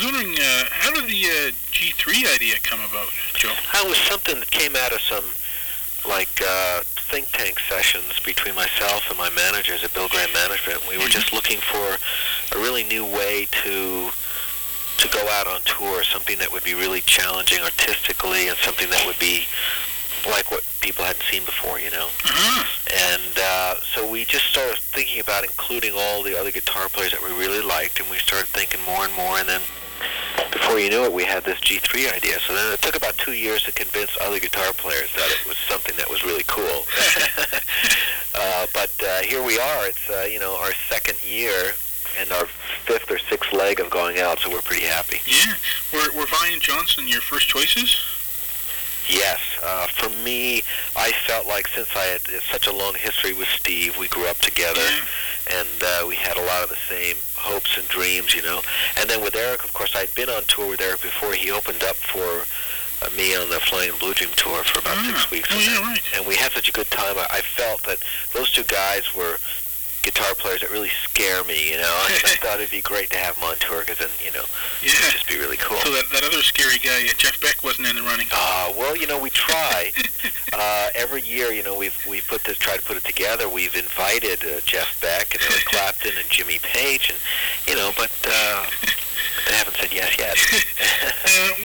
was wondering, how did the G3 idea come about, Joe? That was something that came out of some, think tank sessions between myself and my managers at Bill Graham Management. We were just looking for a really new way to go out on tour, something that would be really challenging artistically and something that would be like what people hadn't seen before, And so we just started thinking about including all the other guitar players that we really liked, and we started thinking more and more, and then before you knew it, we had this G3 idea. So then it took about 2 years to convince other guitar players that it was something that was really cool. But here we are. It's, our second year and our fifth or sixth leg of going out, so we're pretty happy. Yeah. Were Vai and Johnson your first choices? Yes. For me, I felt like since I had such a long history with Steve, we grew up together, and we had a lot of the same hopes and dreams, And then with Eric, of course, I'd been on tour with Eric before. He opened up for me on the Flying Blue Dream tour for about 6 weeks. Right. And we had such a good time. I felt that those two guys were guitar players that really scare me, And I thought it'd be great to have them on tour because then, it would just be really cool. So that other scary guy, Jeff Beck, wasn't in the running. Well, we try. Every year, we try to put it together. We've invited Jeff Beck and Eric Clapton and Jimmy Page, and but they haven't said yes yet.